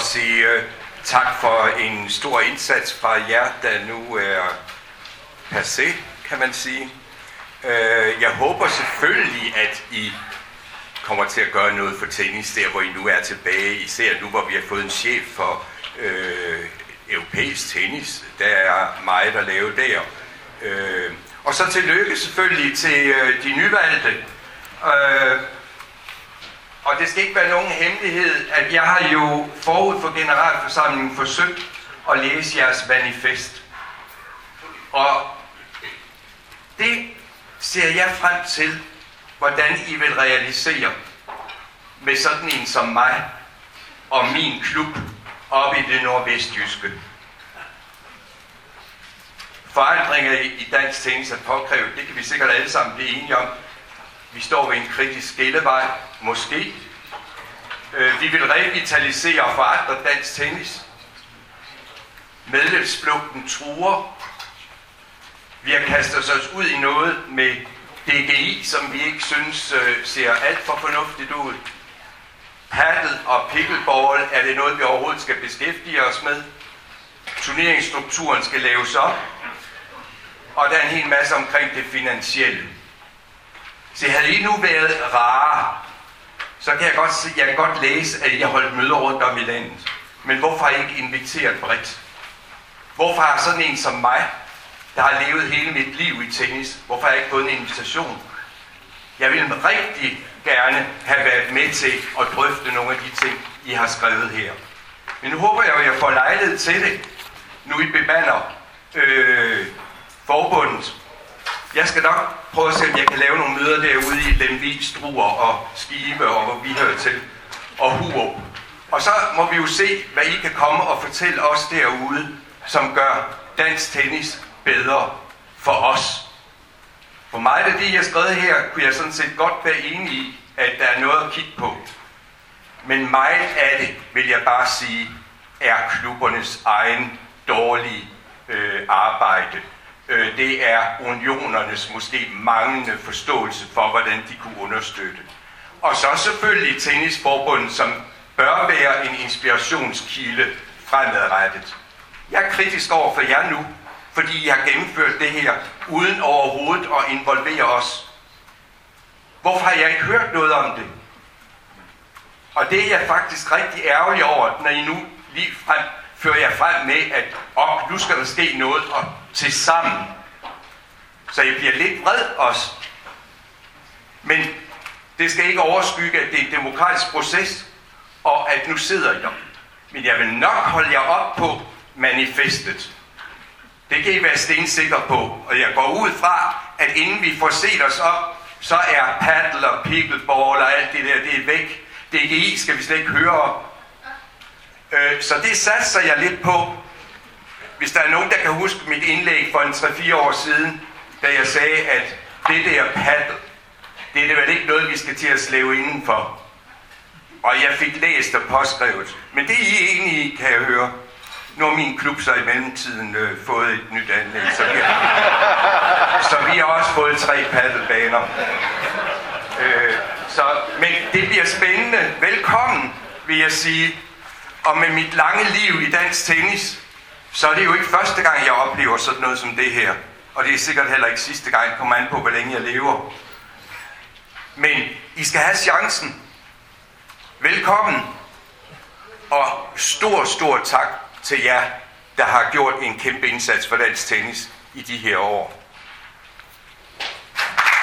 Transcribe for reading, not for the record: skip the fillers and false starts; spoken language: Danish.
også sige tak for en stor indsats fra jer, der nu er passé, kan man sige. Jeg håber selvfølgelig, at I kommer til at gøre noget for tennis, der hvor I nu er tilbage, især nu, hvor vi har fået en chef for europæisk tennis. Der er meget at lave der. Og så tillykke selvfølgelig til de nyvalgte. Og det skal ikke være nogen hemmelighed, at jeg har jo forud for generalforsamlingen forsøgt at læse jeres manifest. Og det ser jeg frem til, hvordan I vil realisere med sådan en som mig og min klub oppe i det nordvestjyske. Forandringer i dansk tennis er påkrævet, det kan vi sikkert alle sammen blive enige om. Vi står ved en kritisk skillevej, måske. Vi vil revitalisere og forandre dansk tennis. Medlemsflugten truer. Vi har kastet os ud i noget med DGI, som vi ikke synes ser alt for fornuftigt ud. Paddle og pickleball, er det noget, vi overhovedet skal beskæftige os med? Turneringsstrukturen skal laves op. Og der er en hel masse omkring det finansielle. Så havde I nu været rare, så kan jeg kan godt læse, at I har holdt møder rundt om i landet. Men hvorfor har I ikke inviteret bredt? Hvorfor har sådan en som mig, der har levet hele mit liv i tennis, hvorfor har jeg ikke fået en invitation? Jeg ville rigtig gerne have været med til at drøfte nogle af de ting, I har skrevet her. Men nu håber jeg, at jeg får lejlighed til det, nu I bebander forbundet. Jeg skal nok prøve at se, om jeg kan lave nogle møder derude i Lemvig, Struer og Skive, og hvor vi hører til, og Hurup. Og så må vi jo se, hvad I kan komme og fortælle os derude, som gør dansk tennis bedre for os. For meget af det, jeg har skrevet her, kunne jeg sådan set godt være enig i, at der er noget at kigge på. Men meget af det, vil jeg bare sige, er klubbernes egen dårlige arbejde. Det er unionernes måske manglende forståelse for, hvordan de kunne understøtte. Og så selvfølgelig tennisforbundet, som bør være en inspirationskilde fremadrettet. Jeg er kritisk over for jer nu, fordi I har gennemført det her, uden overhovedet at involvere os. Hvorfor har jeg ikke hørt noget om det? Og det er jeg faktisk rigtig ærgerlig over, når I nu lige fører jer frem med, at nu skal der ske noget, og til sammen. Så jeg bliver lidt vred også. Men det skal ikke overskygge, at det er en demokratisk proces, og at nu sidder jeg. Men jeg vil nok holde jer op på manifestet. Det kan I være stensikre på. Og jeg går ud fra, at inden vi får set os op, så er paddle og pickleball og alt det der, det er væk. DGI skal vi slet ikke høre om. Så det satser jeg lidt på. Hvis der er nogen, der kan huske mit indlæg for en 3-4 år siden, da jeg sagde, at det der paddle, det er det vel ikke noget, vi skal til at slæve indenfor. Og jeg fik læst og påskrevet. Men det er I enige i, kan jeg høre. Nu har min klub så i mellemtiden fået et nyt anlæg, så vi har også fået 3 paddelbaner. Men det bliver spændende. Velkommen, vil jeg sige. Og med mit lange liv i dansk tennis, så er det jo ikke første gang, jeg oplever sådan noget som det her. Og det er sikkert heller ikke sidste gang, kommer an på, hvor længe jeg lever. Men I skal have chancen. Velkommen. Og stor tak til jer, der har gjort en kæmpe indsats for dansk tennis i de her år.